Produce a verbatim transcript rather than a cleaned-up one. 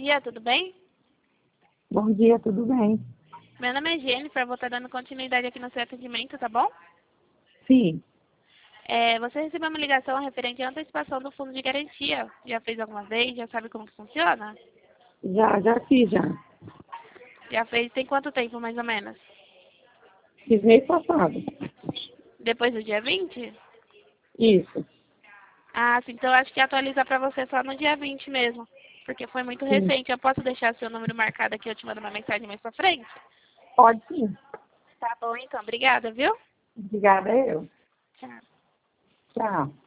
dia, tudo bem? Bom dia, tudo bem? Meu nome é Jennifer, vou estar dando continuidade aqui no seu atendimento, tá bom? Sim, É, você recebeu uma ligação referente à antecipação do fundo de garantia. Já fez alguma vez? Já sabe como que funciona? já, já fiz já. Já fez, tem quanto tempo mais ou menos? Fiz mês passado. Depois do dia vinte? Isso, Ah, sim, então eu acho que atualizar pra você só no dia vinte mesmo. Porque foi muito sim. recente. Eu posso deixar seu número marcado aqui, eu te mando uma mensagem mais pra frente? Pode sim. Tá bom, então. Obrigada, viu? Obrigada, eu. Tchau. Tchau.